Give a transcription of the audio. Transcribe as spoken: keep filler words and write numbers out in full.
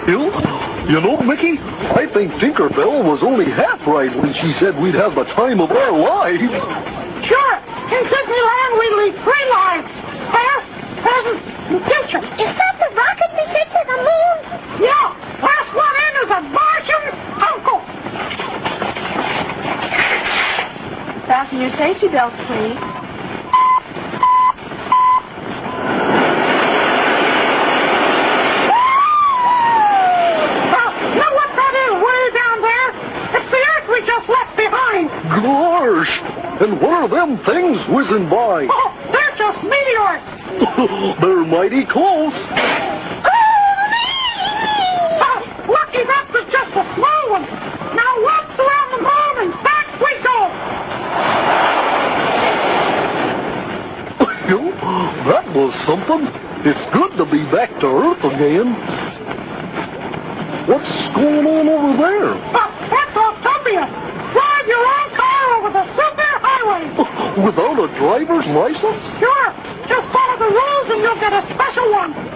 You, you know, Mickey, I think Tinkerbell was only half right when she said we'd have the time of our lives. Sure. In Disneyland, we lead three lives. Past, present, and future. Is that the rocket we sent to the moon? Yeah. Last one in is a Martian uncle. Fasten your safety belts, please. Gosh! And what are them things whizzing by? Oh, they're just meteors. They're mighty close. Oh, lucky that was just a small one. Now once around the moon and back we go. That was something. It's good to be back to Earth again. What's going on over there? Uh, that's Autopia. Drive your own car over the superhighway. Without a driver's license? Sure. Just follow the rules and you'll get a special one.